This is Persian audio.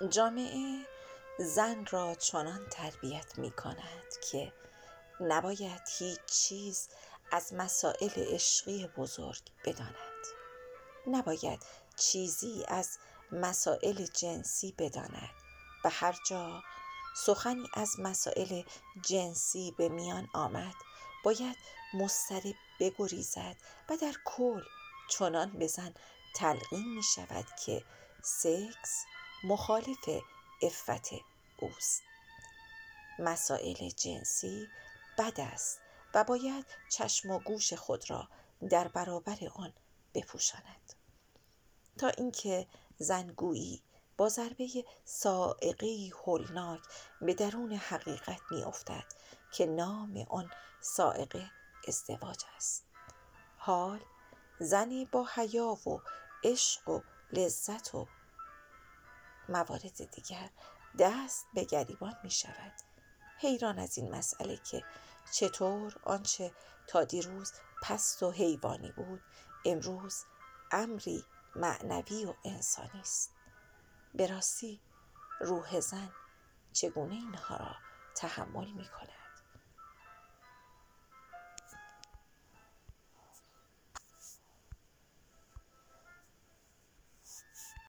جامعه زن را چنان تربیت می کند که نباید هیچ چیز از مسائل عشقی بزرگ بداند، نباید چیزی از مسائل جنسی بداند و هر جا سخنی از مسائل جنسی به میان آمد باید مضطرب بگریزد و در کل چنان به زن تلقین می شود که سکس مخالف عفت اوست. مسائل جنسی بد است و باید چشم و گوش خود را در برابر آن بپوشاند، تا اینکه زن گویی با ضربه صاعقه‌ای هولناک به درون حقیقت می افتد که نام آن صاعقه ازدواج است. حال زنی با حیا و عشق و لذت و موارد دیگر دست به گریبان می شود، حیران از این مسئله که چطور آنچه تا دیروز پست و حیوانی بود امروز امری معنوی و انسانی است. به راستی روح زن چگونه اینها را تحمل می کند؟